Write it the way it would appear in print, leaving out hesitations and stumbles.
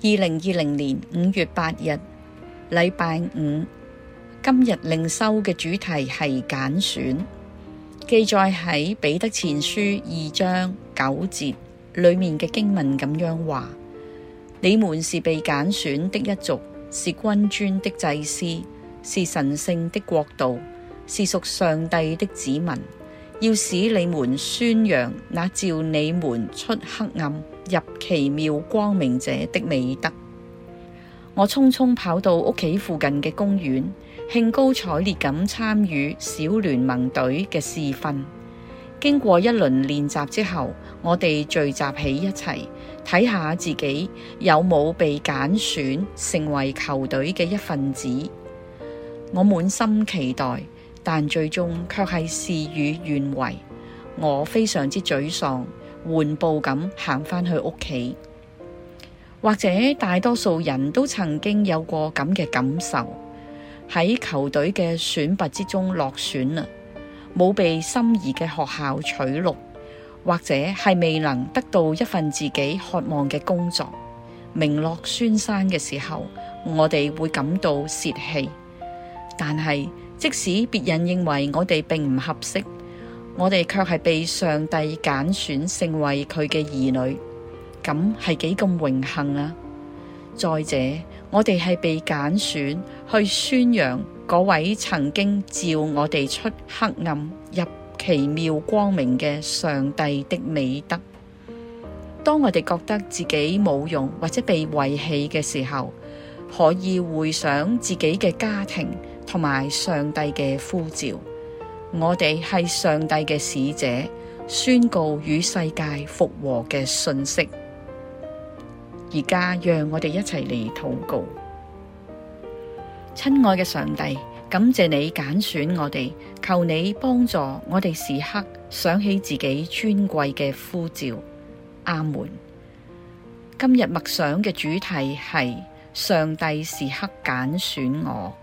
2020年5月8日，禮拜五。今日靈修嘅主題係揀選，記載喺彼得前書2章9節裏面嘅經文咁樣話：你們是被揀選的一族，是君尊的祭司，是神聖的國度，是屬上帝的子民，要使你們宣揚那召你們出黑暗入奇妙光明者的美德。我匆匆跑到屋企附近嘅公園，興高采烈咁參與小聯盟隊嘅試訓。經過一輪練習之後，我哋聚集起一齊，睇下自己有冇被揀選成為球隊嘅一份子。我滿心期待，但最終卻係事與願違。我非常之沮喪，緩步咁行返去屋企。或者大多數人都曾經有過咁嘅感受，喺球隊嘅選拔之中落選啦，冇被心儀嘅學校取錄，或者係未能得到一份自己渴望嘅工作，名落孫山嘅時候，我哋會感到洩氣。但係即使別人認為我哋並唔合適，我哋卻係被上帝揀選成為佢嘅兒女。咁係幾咁榮幸啊！再者，我哋係被揀選去宣揚嗰位曾經召我哋出黑暗入奇妙光明嘅上帝的美德。當我哋覺得自己冇用或者被遺棄嘅時候，可以回想自己嘅家庭同埋上帝嘅呼召。我哋係上帝嘅使者，宣告與世界復和嘅訊息。而家讓我哋一齊嚟禱告。親愛嘅上帝，感謝你揀選我哋，求你幫助我哋時刻想起自己尊貴嘅呼召。阿門。今日默想嘅主題係上帝時刻揀選我。